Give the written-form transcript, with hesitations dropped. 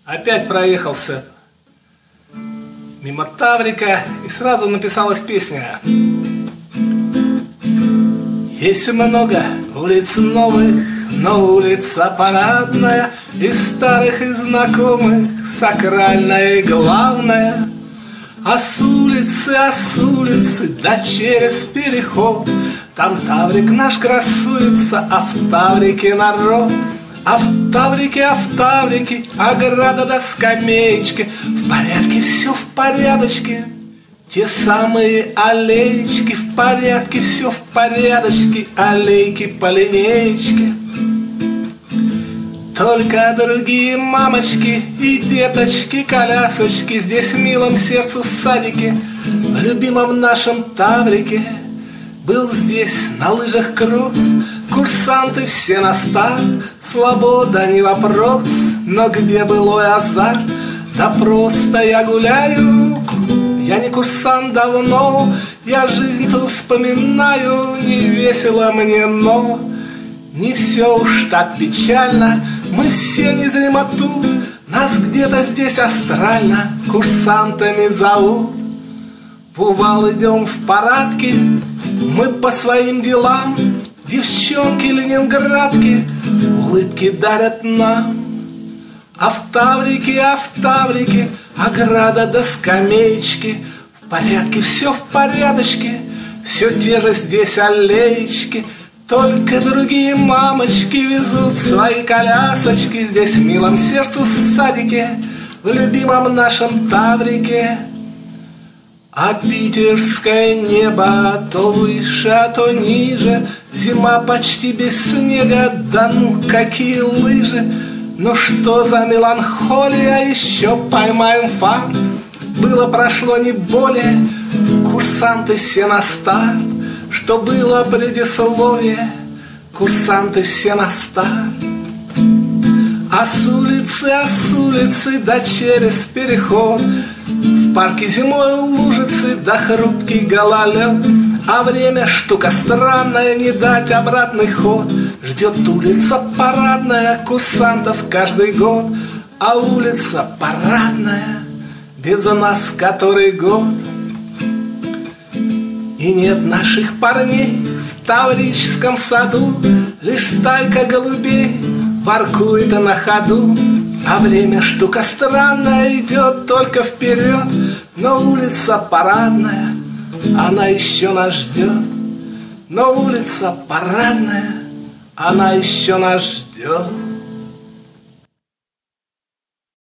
Опять проехался мимо Таврика, и сразу написалась песня. Есть много улиц новых, но улица парадная, из старых и знакомых, сакральная и главная. А с улицы, да через переход, там Таврик наш красуется, а в Таврике народ. А в Таврике, ограда до скамеечки, в порядке, все в порядочке. Те самые аллеечки, в порядке, все в порядочке, аллейки по линеечке. Только другие мамочки и деточки, колясочки здесь в милом сердцу садике, в любимом нашем Таврике. Был здесь на лыжах кросс, курсанты все на старт, свобода не вопрос, но где былой азарт? Да просто я гуляю, я не курсант давно, я жизнь-то вспоминаю, не весело мне, но не все уж так печально, мы все незримо тут, нас где-то здесь астрально курсантами зовут. В Увал идем в парадке, мы по своим делам, девчонки ленинградки улыбки дарят нам. А в Таврике, ограда до скамеечки, в порядке, все в порядочке, все те же здесь аллеечки. Только другие мамочки везут свои колясочки здесь в милом сердцу садике, в любимом нашем Таврике. А питерское небо то выше, а то ниже, зима почти без снега, да ну какие лыжи. Ну что за меланхолия, еще поймаем факт. Было прошло не более, курсанты все на старт. Что было предисловие, курсанты все на старт. А с улицы, да через переход, в парке зимой лужицы, да хрупкий гололед. А время штука странная, не дать обратный ход. Ждет улица парадная курсантов каждый год. А улица парадная без нас который год. И нет наших парней в Таврическом саду, лишь стайка голубей воркует на ходу. А время штука странная, идет только вперед, но улица парадная, она еще нас ждет. Но улица парадная, она еще нас ждет.